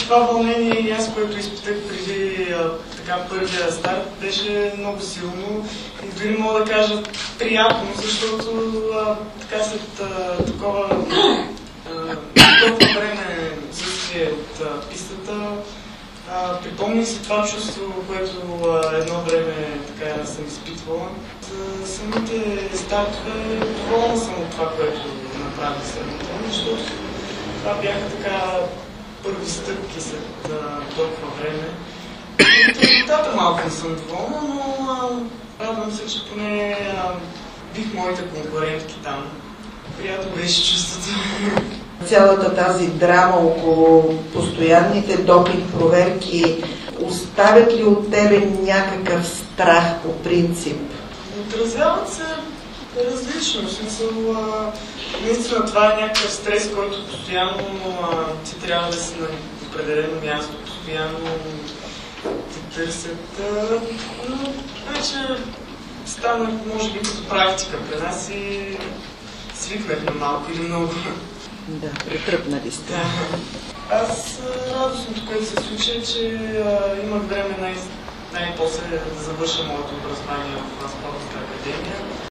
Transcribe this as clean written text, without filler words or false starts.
това вълнение и аз, което изпитах преди първия старт, беше много силно и дори мога да кажа приятно, защото след толкова време отсъствие от пистата, припомних си това чувство, което едно време съм изпитвала. За самите стартове доволна съм от това, което направих следното, защото това бяха първи стъпки след толкова време. От резултата малко не съм доволна, но радвам се, че поне бих моите конкурентки там. Приятно беше чувството. Цялата тази драма около постоянните допинг проверки оставят ли от тебе някакъв страх по принцип? Отразяват се различно. В смисъл, наистина това е някакъв стрес, който постоянно ти трябва да си на определено място, постоянно те търсят. Но вече стана, може би, като практика при нас и свикнахме малко или много. Да, претръпнали сте. Да. Аз радостното, което се случи, е, че имах време най-после да завърша моето образование в Спортната академия.